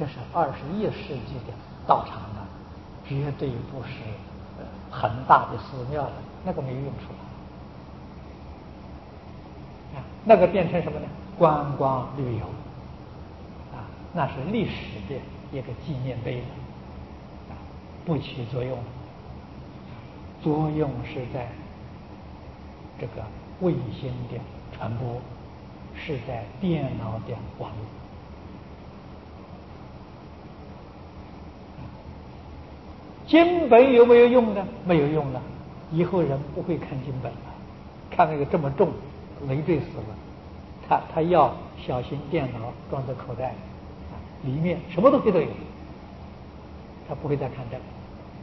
这是21世纪的道场啊，绝对不是很大的寺庙了，那个没有用处了。那个变成什么呢？观光旅游啊，那是历史的一个纪念碑了啊，不起作用了。作用是在这个卫星的传播，是在电脑的网络。经本有没有用呢？没有用了，以后人不会看经本了，看那个这么重，累赘死了。他要小型电脑装在口袋，里面什么东西都有，他不会再看这个。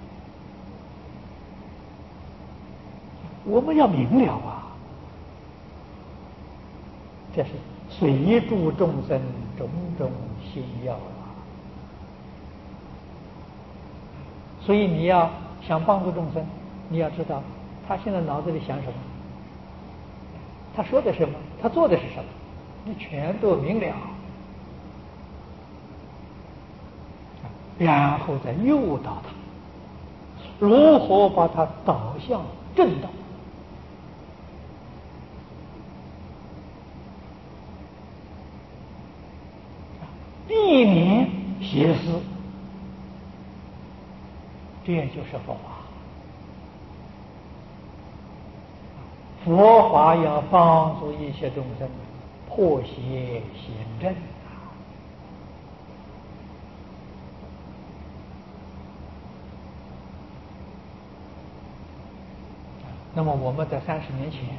我们要明了啊，这是随助众生种种心要啊。所以你要想帮助众生，你要知道他现在脑子里想什么，他说的什么，他做的是什么，你全都明了，然后再诱导他，如何把他导向正道。避免邪思，这就是佛法。佛法要帮助一切众生破邪显正。那么我们在30年前，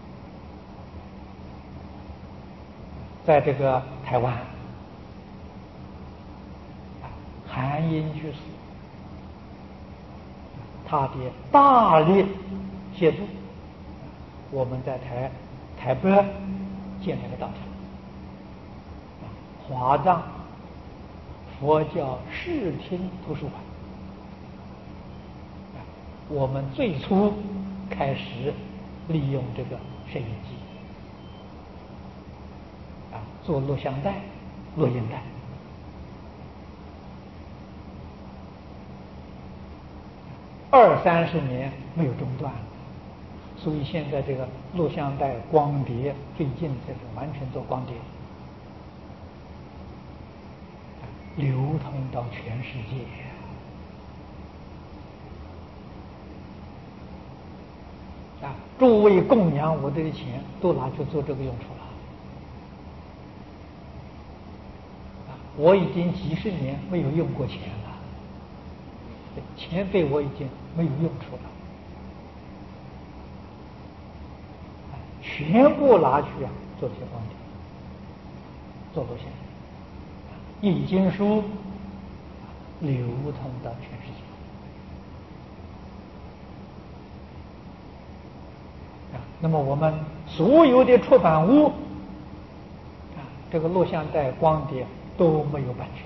在这个台湾，韩英居士他的大力协助，我们在台北建了个道场，华藏佛教视听图书馆。我们最初开始利用这个摄影机做录像带、录音带。20-30年没有中断，所以现在这个录像带、光碟，最近这是完全做光碟，流通到全世界。诸位供养我的钱都拿去做这个用处了。我已经几十年没有用过钱了，钱对我已经没有用处了，全部拿去做这些光碟，做录像，印经书流通到全世界。那么我们所有的出版物这个录像带、光碟都没有版权，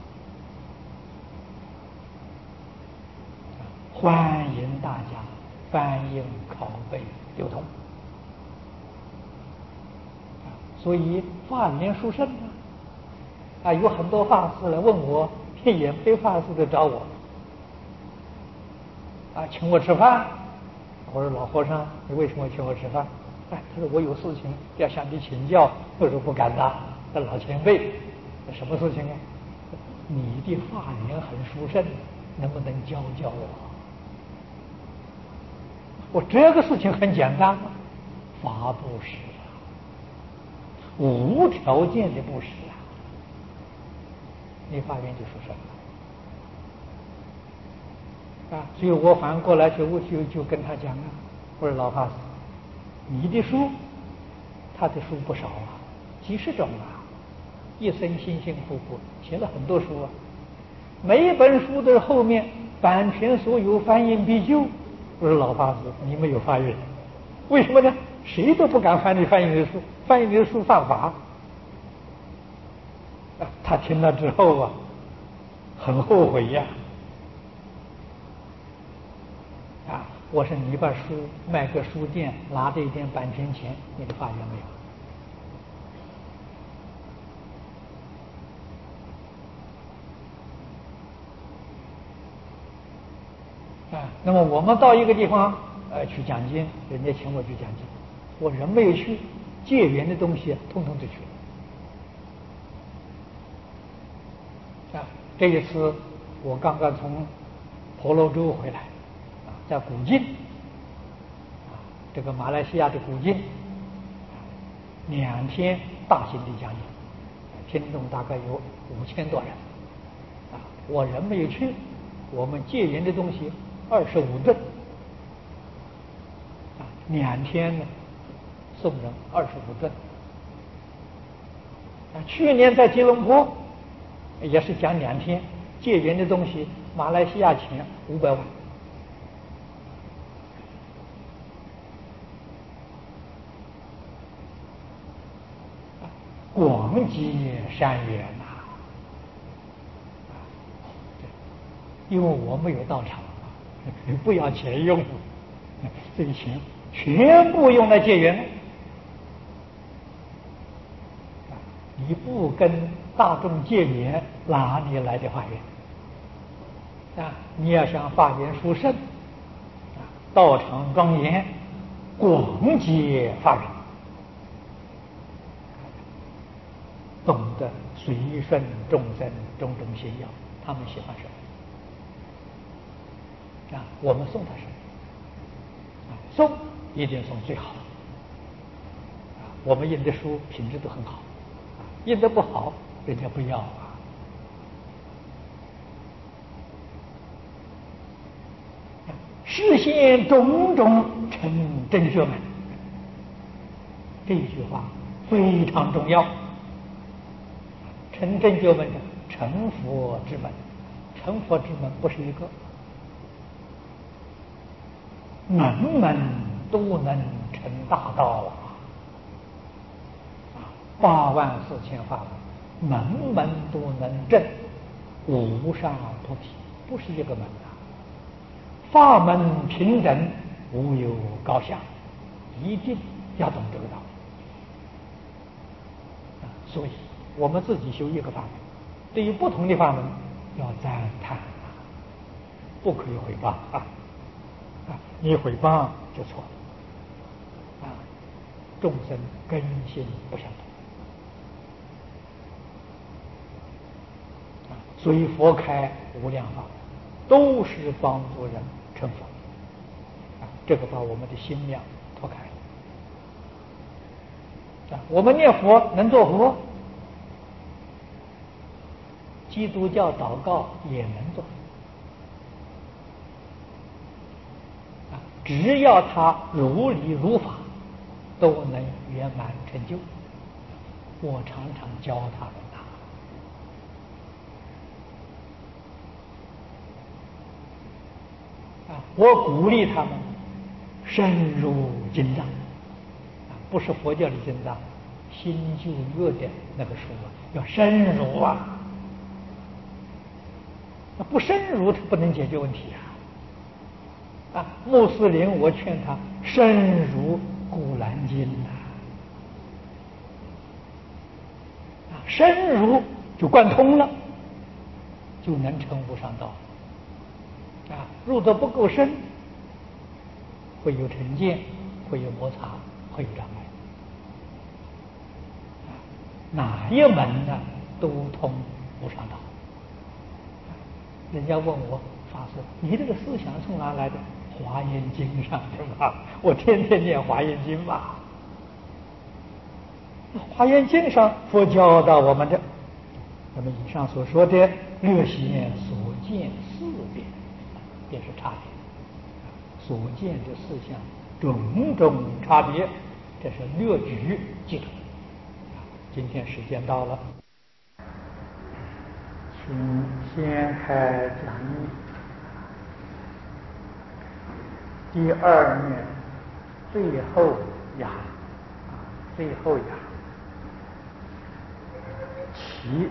欢迎大家翻印、拷贝、流通。所以法缘殊胜有很多法师来问我，也非法师的找我请我吃饭。我说老和尚，你为什么请我吃饭？他说我有事情要向你请教。我说不敢当，老前辈，什么事情啊？你的法缘很殊胜，能不能教教我？我这个事情很简单，法布施无条件的布施你法缘就殊胜所以我反过来就跟他讲我说老法师，你的书，他的书不少几十种一生辛辛苦苦写了很多书每一本书的后面版权所有，翻印必究。我说老法师，你没有发愿，为什么呢？谁都不敢翻译的书，翻译的书犯法他听了之后很后悔我说你把书卖给书店，拿这一点版权钱，你的法缘没有？ 那么我们到一个地方去讲经，人家请我去讲经，我人没有去，结缘的东西通通都去了。这一次我刚刚从婆罗洲回来，在古晋，这个马来西亚的古晋，2天大型的讲演，听众大概有5000多人，我人没有去，我们结缘的东西25吨，2天呢送人25吨。去年在吉隆坡也是讲2天，结缘的东西，马来西亚钱500万。广结善缘呐，因为我没有到场，不要钱用，这个钱全部用来结缘。你不跟大众结缘，哪里来的法缘？你要想法缘殊胜，道场庄严，广结法缘。懂得随顺众生种种心要，他们喜欢什么我们送他什么送一定送最好我们印的书品质都很好印的不好人家不要实现种种成正觉门，这一句话非常重要。成正觉门的成佛之门，成佛之门不是一个，门门都能成大道84000法门，门门都能证无上菩提，不是一个门法门平等，无有高下，一定要懂这个道理所以我们自己修一个法门，对于不同的法门要赞叹，不可以毁谤你毁谤就错了众生根性不相同所以佛开无量法，都是帮助人成佛这个把我们的心量拓开了我们念佛能做佛，基督教祷告也能做只要他如理如法，都能圆满成就。我常常教他们我鼓励他们深入经藏不是佛教的经藏，新旧约的那个书要深入不深入他不能解决问题穆斯林我劝他深入古兰经深入就贯通了，就能成无上道入得不够深，会有成见，会有摩擦，会有障碍哪一门呢都通无上道人家问我法师，你这个思想从哪来的？华严经上的嘛，我天天念华严经嘛。华严经上佛教导我们的，那么以上所说的略显所见4遍，便是差别。所见的事项种种差别，这是略举记住。今天时间到了，请先开讲义。第2面最后雅，最后雅，其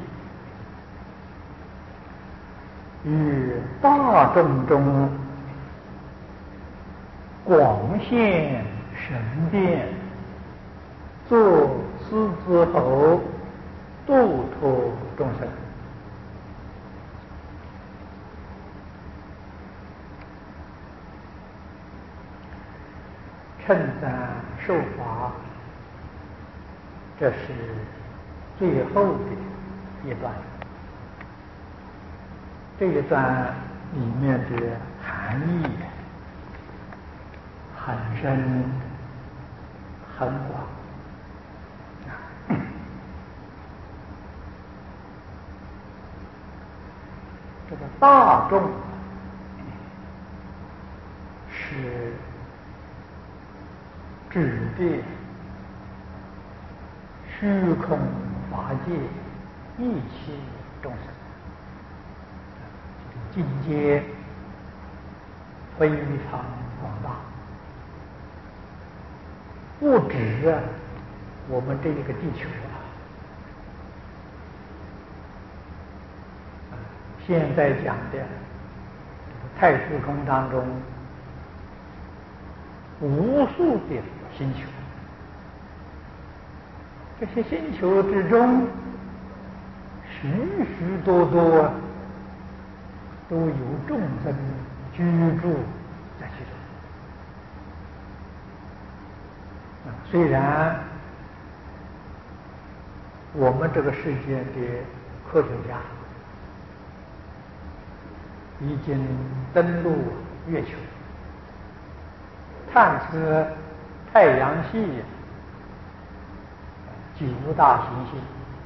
与大众中广现神变，作狮子吼，度脱众生。 称赞受法，这是最后的一段。这一段里面的含义很深很广。这个大众是指的虚空法界一切众生，境界非常广大，不止我们这一个地球现在讲的太虚空当中，无数的星球，这些星球之中，许许多多都有众生居住在其中。虽然我们这个世界的科学家已经登陆月球，探测太阳系9大行星，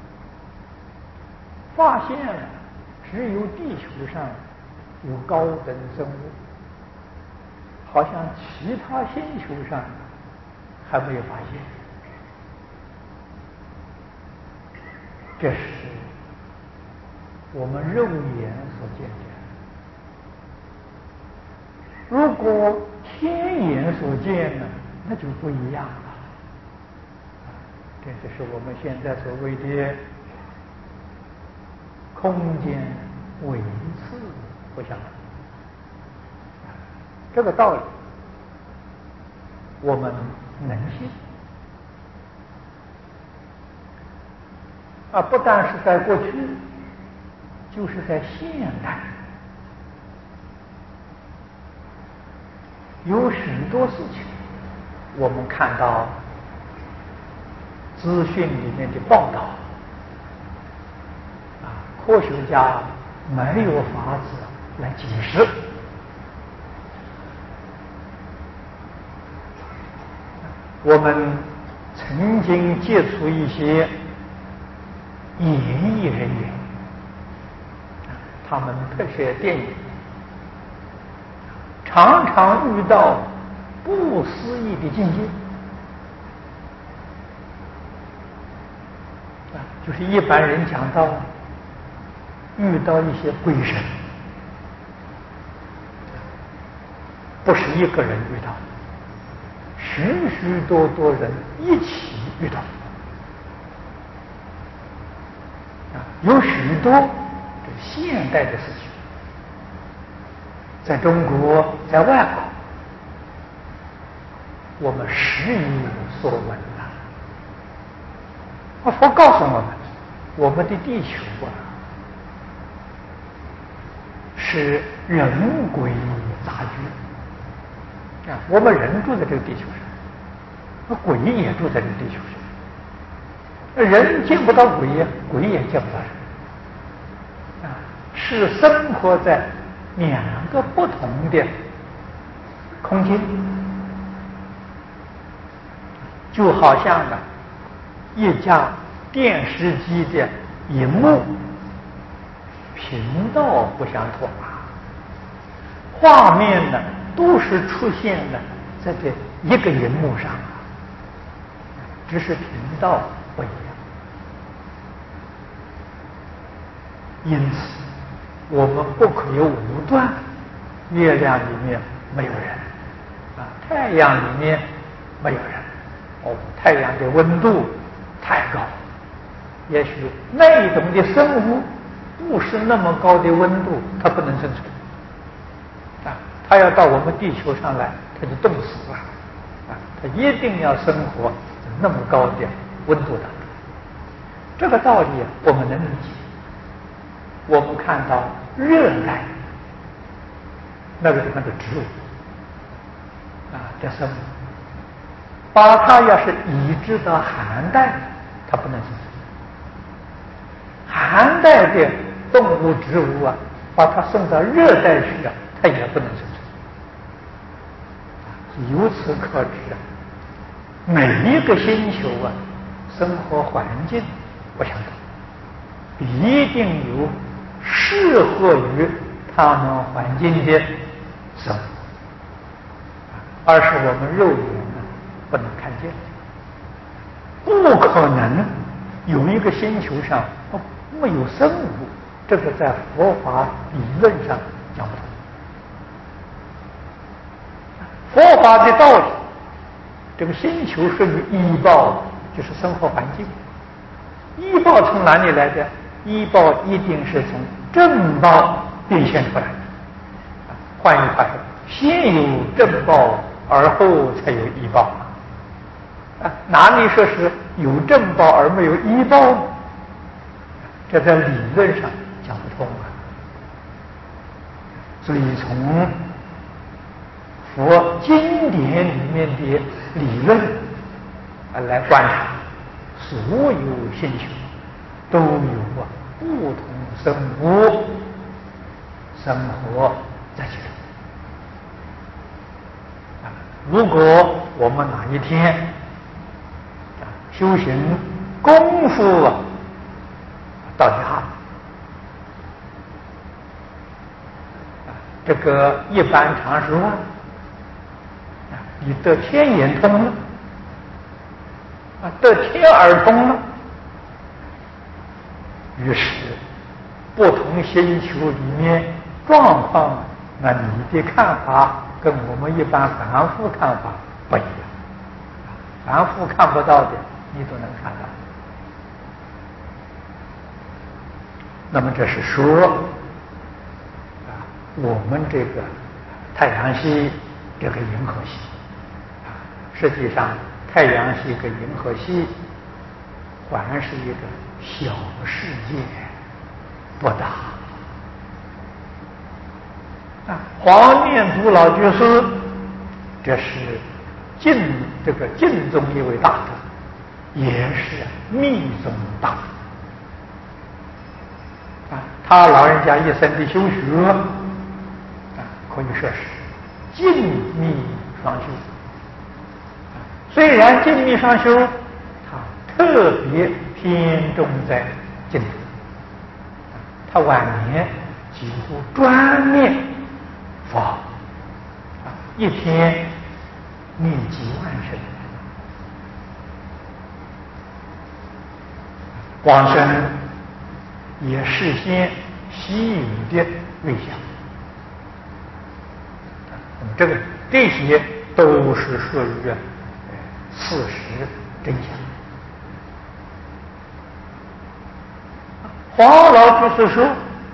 发现了只有地球上有高等生物，好像其他星球上还没有发现。这是我们肉眼所见的。如果天眼所见呢，那就不一样了。这就是我们现在所谓的空间维次不相同。这个道理我们能信不但是在过去，就是在现代，有许多事情我们看到资讯里面的报道科学家没有法子来解释。我们曾经接触一些演艺人员，他们拍摄电影，常常遇到不思议的境界，就是一般人讲到遇到一些鬼神，不是一个人遇到，许许多多人一起遇到。有许多现代的事情，在中国，在外国，我们时有所闻佛告诉我们，我们的地球是人鬼杂居我们人住在这个地球上，鬼也住在这个地球上。人见不到鬼鬼也见不到人是生活在2个不同的空间，就好像一架电视机的荧幕频道不相同画面都是出现了在这一个荧幕上，只是频道不一样。因此我们不可以武断月亮里面没有人太阳里面没有人太阳的温度太高，也许那种的生物不是那么高的温度，它不能生存它要到我们地球上来，它就冻死了它一定要生活在那么高的温度当中。这个道理我们能理解。我们看到热带那个地方的植物这生物把它要是移植到寒带，它不能生存。寒带的动物植物啊，把它送到热带去啊，它也不能生存。由此可知啊，每一个星球啊，生活环境不相同，一定有适合于它们环境的生物，而是我们肉眼呢不能看见。不可能有一个星球上没有生物，这个在佛法理论上讲不通。佛法的道理，这个星球属于依报，就是生活环境。依报从哪里来的？依报一定是从正报变现出来的。换句话说，先有正报，而后才有依报。哪里说是有正报而没有依报呢？这在理论上讲不通啊。所以从佛经典里面的理论来观察，所有星球都有不同生物生活在其中。如果我们哪一天修行功夫到家了，这个一般常识啊，你得天眼通了，得天耳通了，于是不同星球里面状况，那你的看法跟我们一般凡夫看法不一样。凡夫看不到的，你都能看到。那么这是说我们这个太阳系这个银河系，实际上太阳系跟银河系还是一个小世界，不大。黄念祖老居士，这是这个晋中一位大德，也是密宗大德。他老人家一生的修学可以说是静密双修。虽然静密双修，他特别偏重在静读，他晚年几乎专念佛号，一天念几万声，往生也实现稀有的瑞相。那么这些都是属于事实真相。黄老居士说，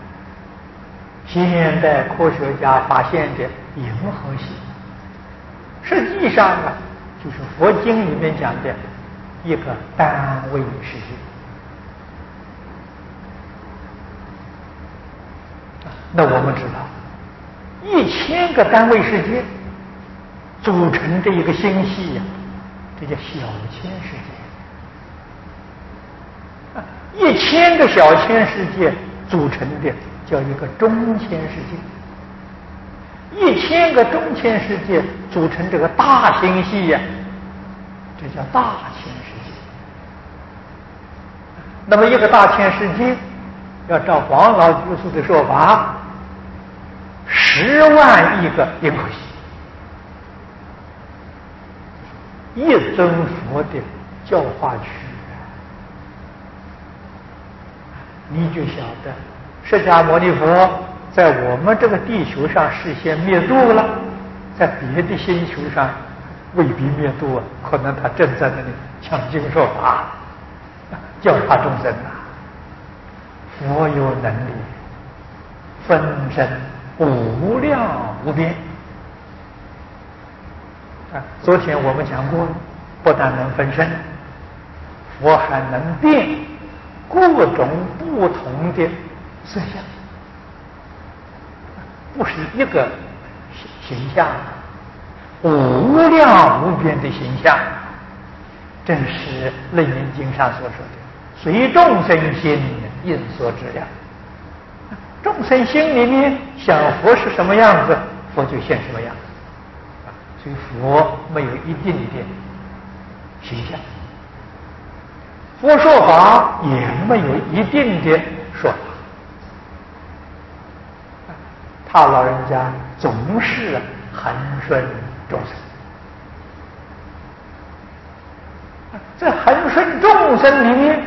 现代科学家发现的银河系，实际上就是佛经里面讲的一个单位世界。那我们知道，1000个单位世界组成这一个星系呀，这叫小千世界。1000个小千世界组成的叫一个中千世界，1000个中千世界组成这个大星系呀，这叫大千世界。那么一个大千世界，要照黄老居士的说法，10万亿个银河系，一尊佛的教化区，你就晓得释迦牟尼佛在我们这个地球上实现灭度了，在别的星球上未必灭度可能他正在那里讲经说法，教化众生佛有能力分身无量无边。昨天我们讲过，不但能分身，佛还能变各种不同的色相，不是一个形象，无量无边的形象， 正是《楞严经》上所说的“随众生心，应所知量”。众生心里面想佛是什么样子，佛就现什么样子。所以佛没有一定的形象，佛说法也没有一定的说法。他老人家总是恒顺众生。在恒顺众生里面，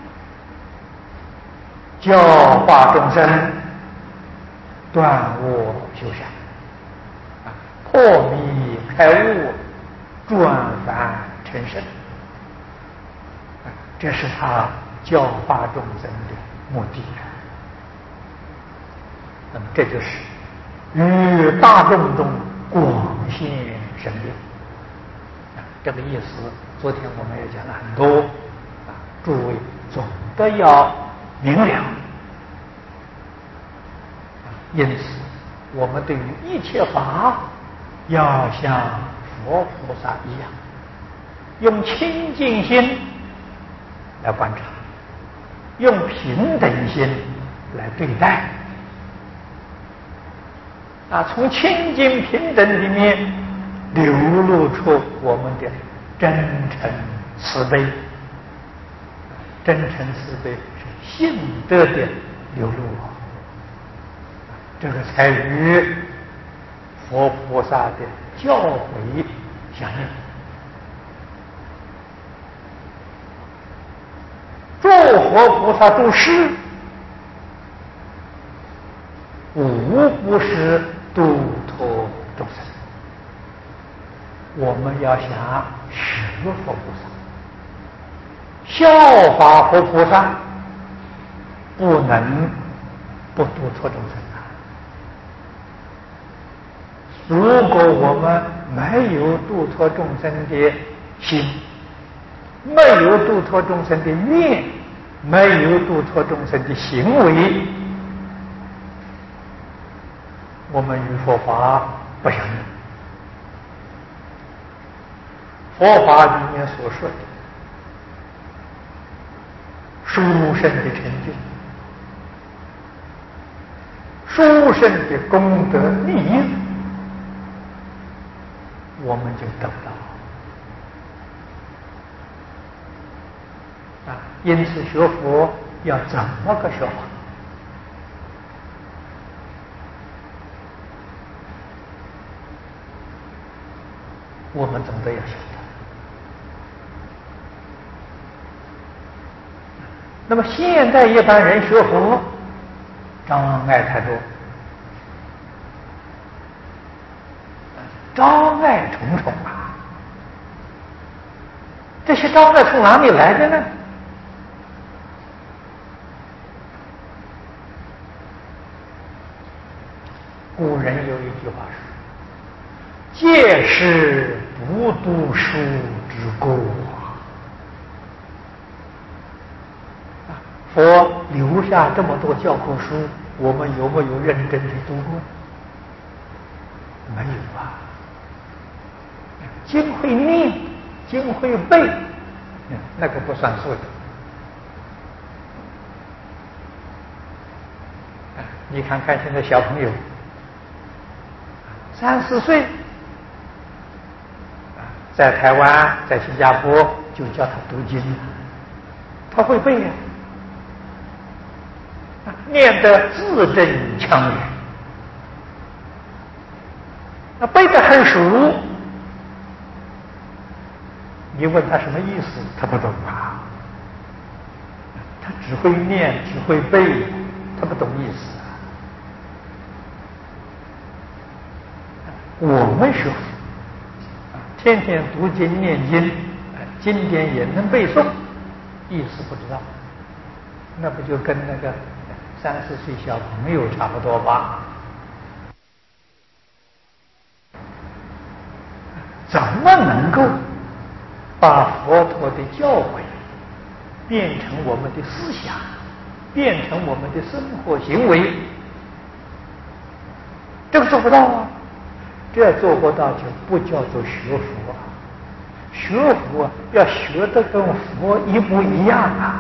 教化众生，断恶修善，破迷开悟，转凡成圣，这是他教化众生的目的。那么这就是与大众中广现神力。这个意思昨天我们也讲了很多诸位总的要明了。因此我们对于一切法要像佛菩萨一样，用清净心来观察，用平等心来对待。从清净平等里面流露出我们的真诚慈悲。真诚慈悲是性德的流露，这个才与佛菩萨的教诲相应。诸佛菩萨度世，无不是度脱众生。我们要想学佛菩萨，效法佛菩萨，不能不度脱众生。如果我们没有度脱众生的心，没有度脱众生的念，没有度脱众生的行为，我们与佛法不相应。佛法里面所说的殊胜的成就，殊胜的功德利益，我们就得不到。因此学佛要怎么个学法？我们总得要晓得。那么现在一般人学佛障碍太多，障碍重重啊！这些障碍从哪里来的呢？古人有一句话说：“戒是不读书之过。”佛留下这么多教科书，我们有没有认真去读过？没有啊。经会念，经会背，那个不算数的。你看看现在小朋友3、4岁，在台湾、在新加坡就叫他读经，他会背呀。念得字正腔圆，背得很熟。你问他什么意思，他不懂啊。他只会念，只会背，他不懂意思啊。我们学佛，天天读经念经，经典也能背诵，意思不知道，那不就跟那个3、4岁小朋友差不多吧？怎么能够把佛陀的教诲变成我们的思想，变成我们的生活行为？这个做不到啊！这做不到就不叫做学佛啊。 学佛要学得跟佛一不一样啊！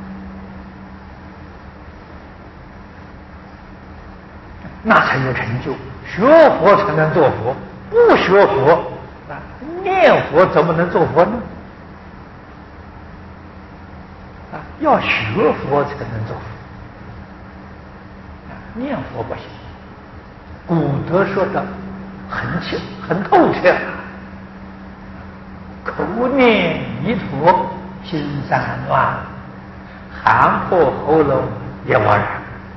那才有成就。学佛才能做佛，不学佛啊，念佛怎么能做佛呢？啊，要学佛才能做佛，念佛不行。古德说的很透彻，口念弥陀心散乱，喊破喉咙也枉然。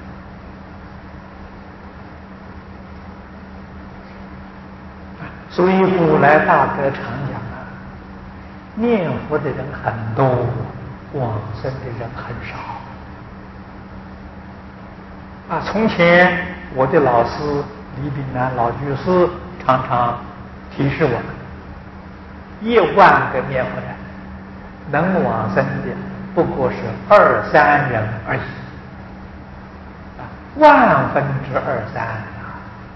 所以古来大德常讲啊，念佛的人很多，往生的人很少。啊，从前我的老师李炳南老居士常常提示我们，10000个念佛人，能往生的不过是2、3人而已。啊2/1000啊！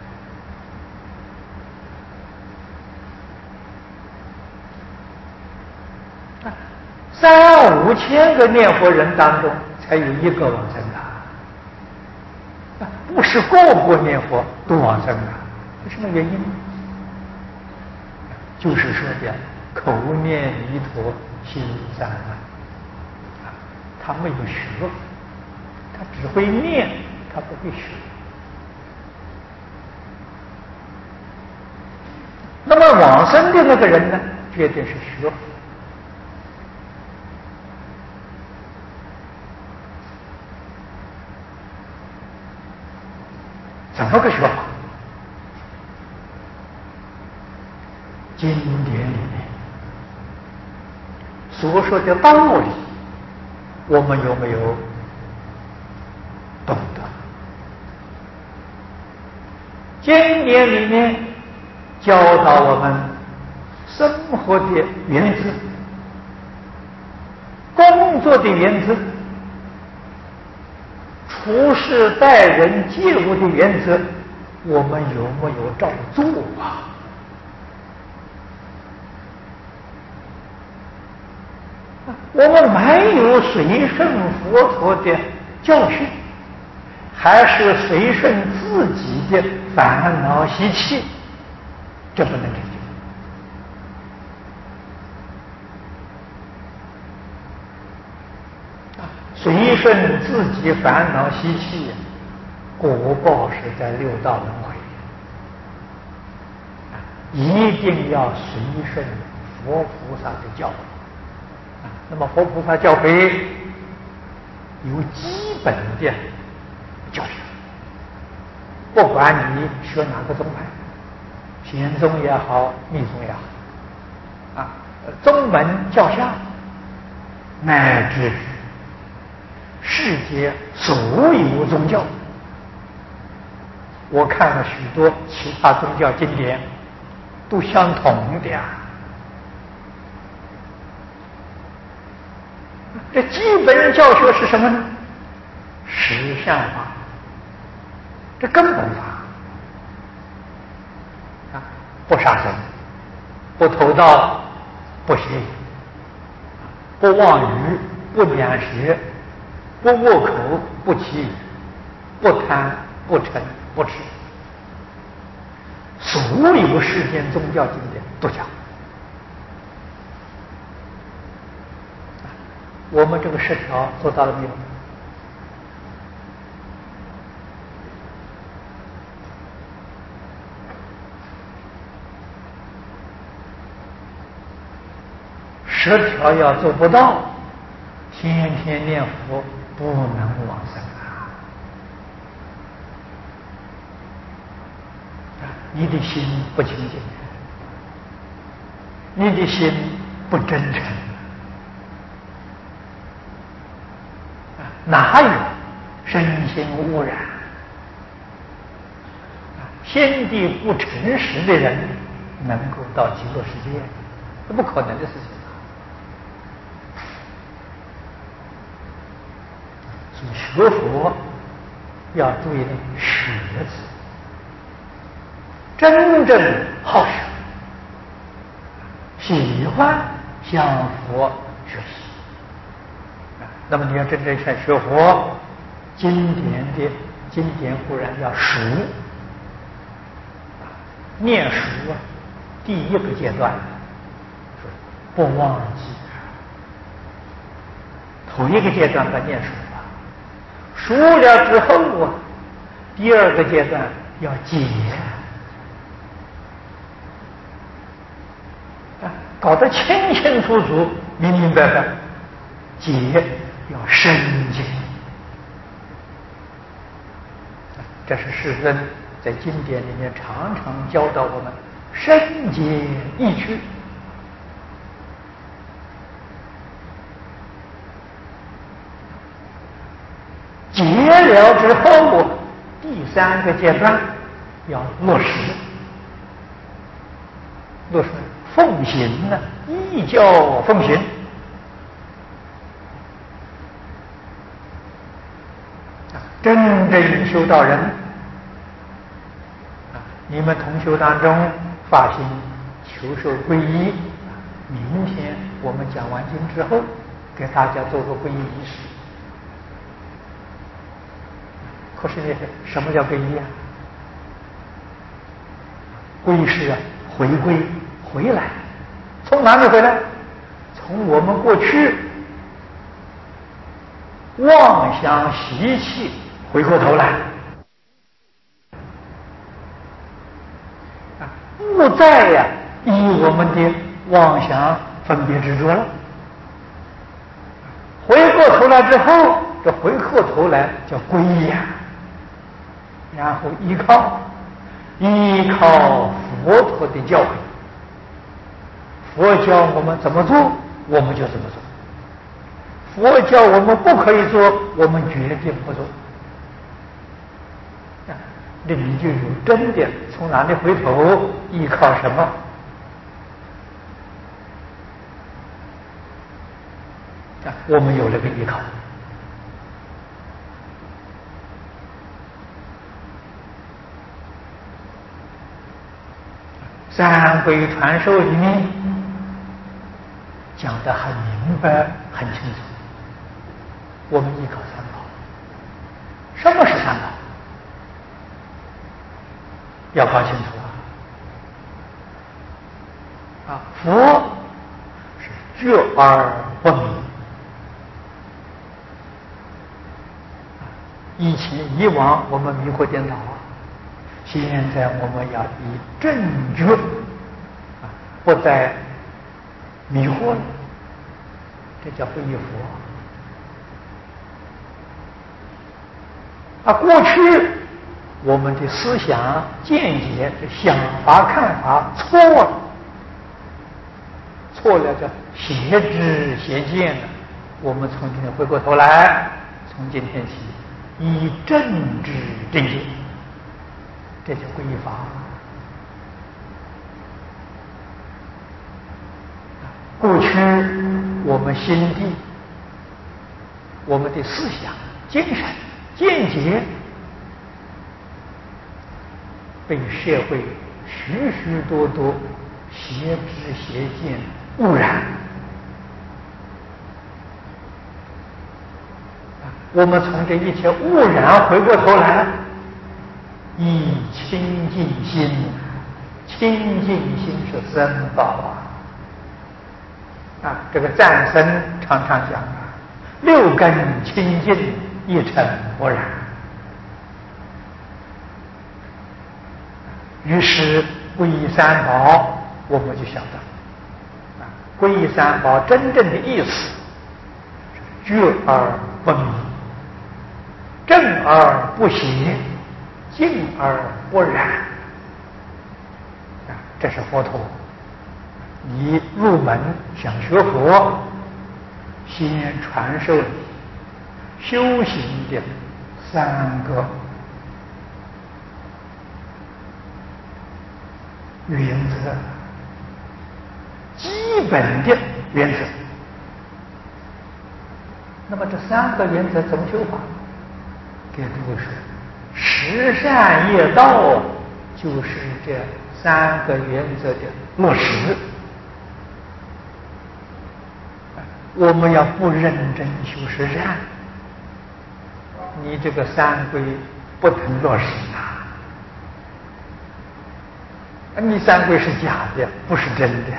3、5千个念佛人当中，才有1个往生的，不是个个念佛都往生的，是什么原因呢？就是说的口念弥陀心散乱，他没有学，他只会念，他不会学。那么往生的那个人呢，绝对是学。怎么个学法？经典里面所说的道理，我们有没有懂得？经典里面教导我们生活的原则、工作的原则、处事待人接物的原则，我们有没有照做啊？我们没有随顺佛陀的教训，还是随顺自己的烦恼习气，这不能成就。随顺自己烦恼习气，果报是在六道轮回。一定要随顺佛菩萨的教诲。那么佛菩萨教诲有基本的教学，不管你学哪个宗派，显宗也好，密宗也好，宗门教下，乃至世界所有宗教，我看了许多其他宗教经典，都相同的呀。这基本教学是什么呢？实相法，这根本法不杀生，不偷盗，不邪淫，不妄语，不两舌，不恶口，不绮语，不贪，不嗔，不痴。所有世间宗教经典都讲。我们这个10条做到了没有？10条要做不到，天天念佛不能往生啊！你的心不清净，你的心不真诚。哪有身心污染、心地不诚实的人能够到极乐世界？这不可能的事情。所以学佛要注意“学”字，真正好学， 喜欢向佛学习。那么你要真正想学佛，经典固然要熟，念熟第一个阶段是不忘记，头一个阶段把念熟了，熟了之后第二个阶段要解，搞得清清楚楚、明明白白，解要深解。这是世尊在经典里面常常教导我们深解义趣。解了之后，第三个阶段要落实，奉行呢，依教奉行。真正修道人，你们同修当中发心求受皈依，明天我们讲完经之后，给大家做个皈依仪式。可是呢，什么叫皈依啊？皈依是回归回来，从哪里回来？从我们过去妄想习气回过头来，不再依我们的妄想分别执着了。回过头来之后，这回过头来叫皈依啊，然后依靠佛陀的教诲，佛教我们怎么做，我们就怎么做。佛教我们不可以做，我们决定不做。那你就有真的从哪里回头，依靠什么？我们有了个依靠。三规传授里面讲得很明白很清楚，我们依靠三宝。什么是三宝？要搞清楚佛是觉而不迷。以往我们迷惑颠倒现在我们要以正觉不再迷惑了，这叫不依佛。过去我们的思想见解、想法、看法错了叫邪知邪见了。我们从今天回过头来，从今天起以正知正见，这叫皈依法。过去我们心地、我们的思想、精神、见解被社会许许多多邪知邪见污染，我们从这一切污染回过头来，以清净心，清净心是三宝这个赞僧常常讲六根清净，一尘不染。于是皈依三宝，我们就晓得皈依三宝真正的意思是觉而不迷，正而不邪，净而不染。这是佛陀你入门想学佛，先传授你修行的三个原则，基本的原则。那么这三个原则怎么修法？给诸位说，十善业道就是这三个原则的落实。 我们要不认真修实战，你这个三规不能落实啊！你三规是假的，不是真的。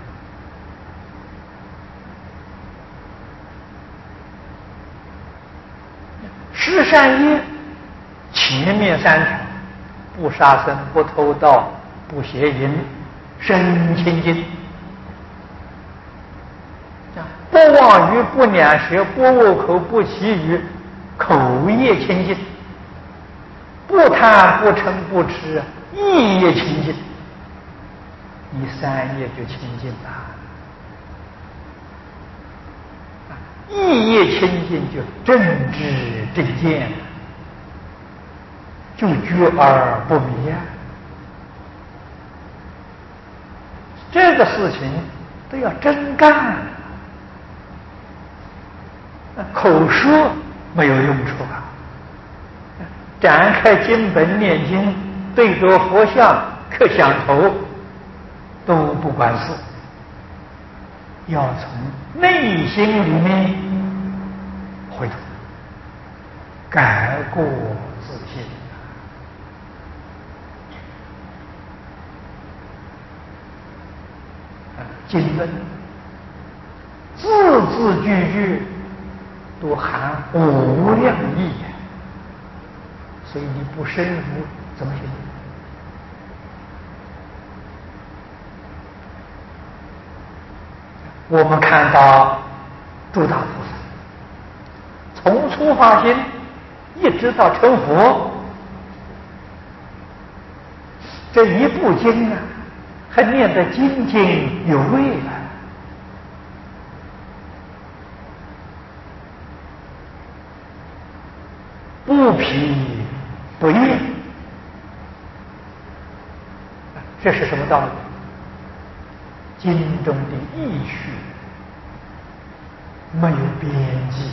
十善业，前面三条：不杀生、不偷盗、不邪淫，身清净。不妄语、不两舌、不恶口、不绮语，口业清净；不贪、不嗔、不痴，意业清净。你三业就清净了。意业清净就正知正见，就觉而不迷啊！这个事情都要真干，口说没有用处啊！展开经本念经，对着佛像磕响头，都不管事。要从内心里面回头，改过自新。经论字字句句都含无量义，所以你不深入怎么行？我们看到诸大菩萨从初发心一直到成佛，这一部经啊，还念得津津有味了。不疲不厌，这是什么道理？经中的意趣没有边际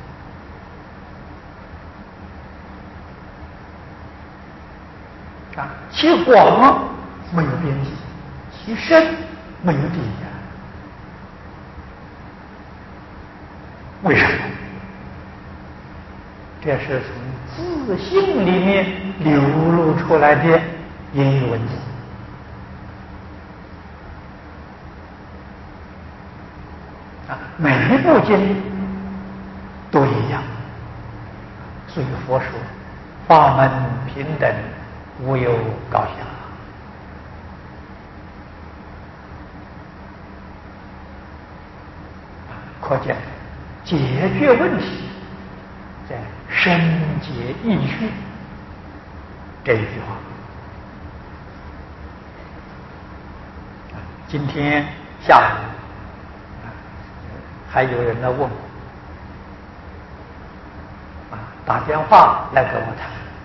啊，其广没有边际，其深没有底呀。为什么？这是从自性里面流露出来的言语文字。每一部经都一样，所以佛说法门平等，无有高下。可见解决问题在深解意趣这一句话。今天下午还有人来问我，打电话来跟我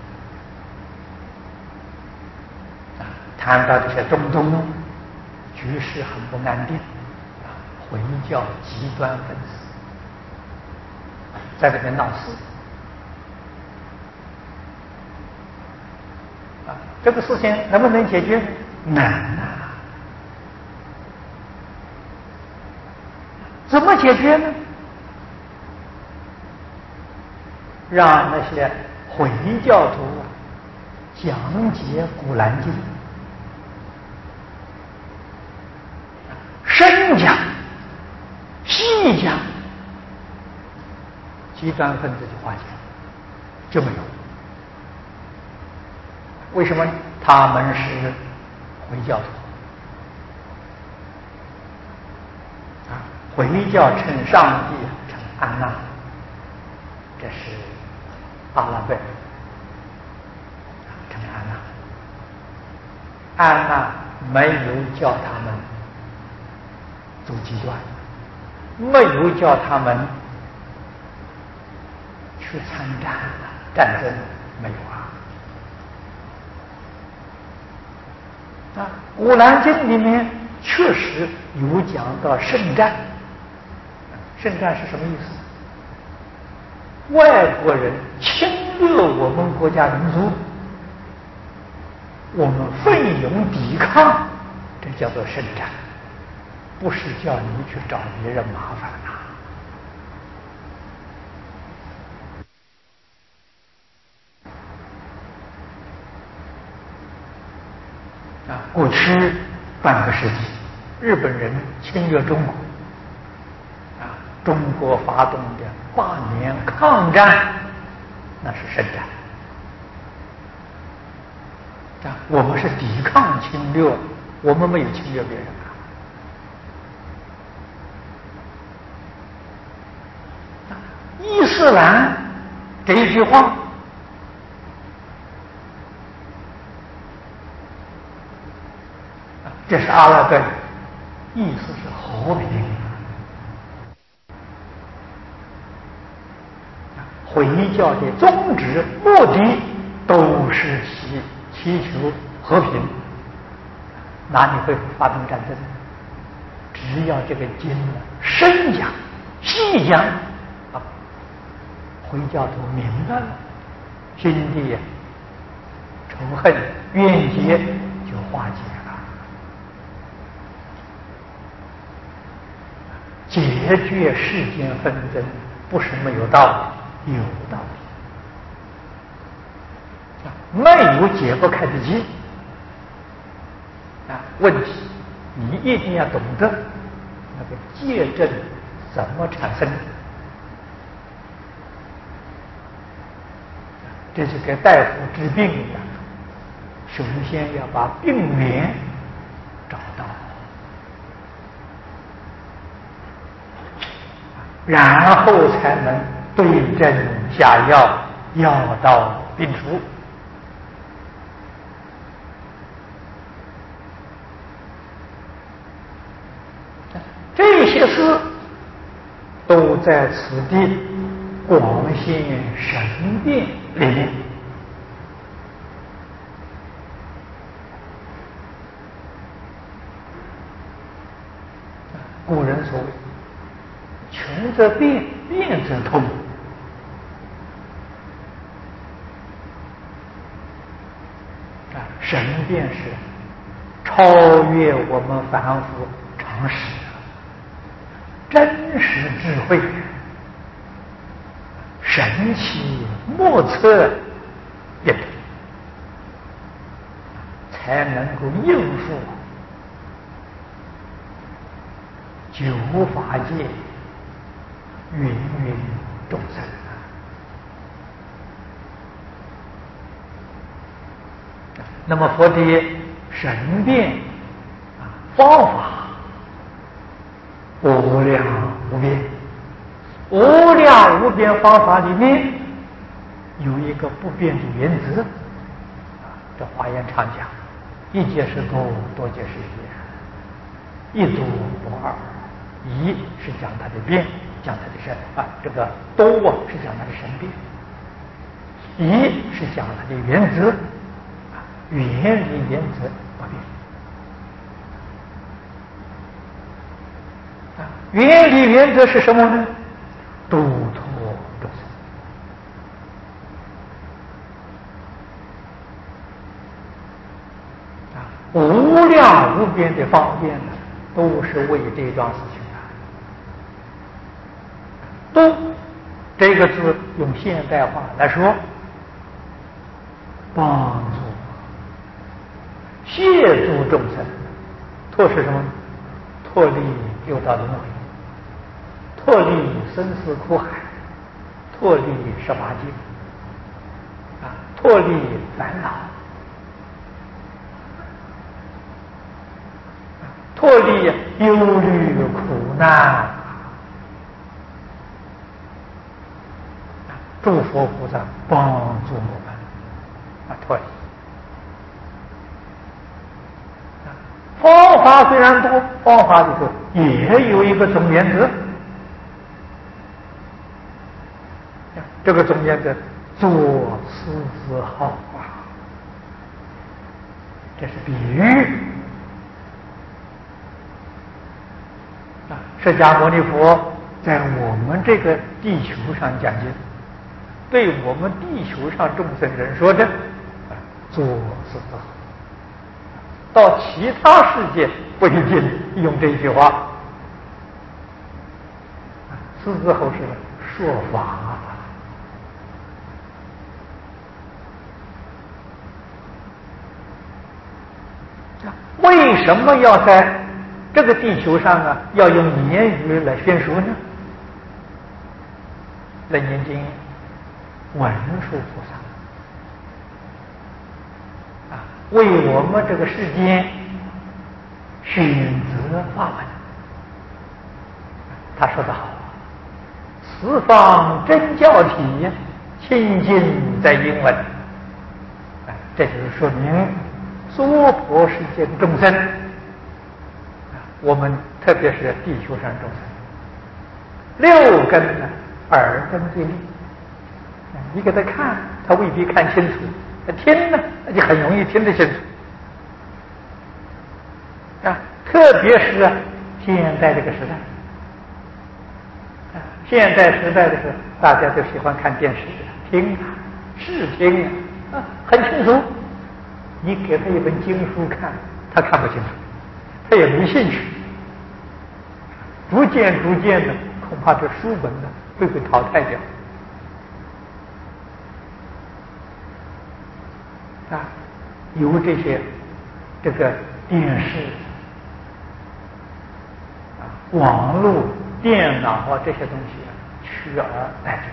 谈到这些种种局势很不安定，回教极端分子在这边闹事这个事情能不能解决？难啊！怎么解决呢？让那些回教徒讲解《古兰经》，深讲、细讲，极端分子就化解，就没有。为什么？他们是回教徒回教称上帝称安娜，这是阿拉伯称安娜。安娜没有叫他们走极端，没有叫他们去参战争，没有古兰经里面确实有讲到圣战。圣战是什么意思？外国人侵略我们国家民族，我们奋勇抵抗，这叫做圣战，不是叫你去找别人麻烦过去半个世纪，日本人侵略中国，中国发动的8年抗战，那是圣战。我们是抵抗侵略，我们没有侵略别人伊斯兰这一句话，这是阿拉伯语，意思是和平。回教的宗旨目的都是祈求和平，哪里会发动战争？只要这个经深讲细讲回教徒明白了，心地仇恨怨结就化解了，解决世间纷争不是没有道理，有道理，没有解不开的结。问题你一定要懂得那个戒症怎么产生的。这是给大夫治病一样，首先要把病源找到，然后才能对症下药，药到病除。这些事都在此地广现神变里面。古人所谓穷则变，变则通。神变是超越我们凡夫常识，真实智慧，神奇莫测也才能够应付九法界芸芸众生。那么佛的神变方法无量无边，无量无边方法里面有一个不变的原则。这华严常讲，一界是多，多界是一，一多不二。一是讲它的变，讲它的神这个多是讲它的神变，一是讲它的原则，原理原则不变。原理原则是什么呢？度脱众生。无量无边的方便呢，都是为这桩事情的。度这个字用现代话来说，帮助协助众生脱是什么？脱离六道轮回，脱离生死苦海，脱离十八界脱离烦恼，脱离忧虑苦难。诸佛菩萨帮助我们脱离。方法虽然多，方法里头也有一个总原则。这个总原则，做狮子好这是比喻。释迦牟尼佛在我们这个地球上讲经，对我们地球上众生人说的，做狮子好。到其他世界不一定用这句话。狮子吼是说法什么要在这个地球上啊，要用言语来宣说呢？楞严经文殊菩萨啊，为我们这个世间选择法门。他说得好，十方真教体清净在因闻。这就是说明娑婆世界的众生，我们特别是地球上众生，六根呢，耳根最利。你给他看，他未必看清楚；他听呢，那就很容易听得清楚。特别是现在这个时代，现在时代的时候，大家都喜欢看电视、听视听很清楚。你给他一本经书看，他看不清楚，他也没兴趣。逐渐的，恐怕这书本呢会被淘汰掉。由这个电视网络、电脑这些东西取而代之。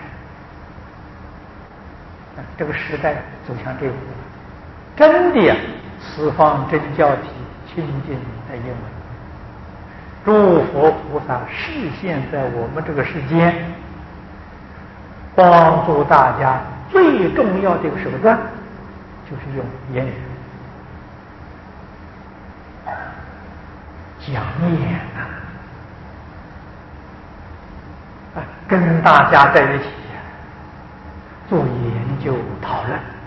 这个时代走向这一步，真的十方真教体清净在因闻，诸佛菩萨示现在我们这个世间，帮助大家最重要的一个手段就是用言语讲演跟大家在一起做研究讨论。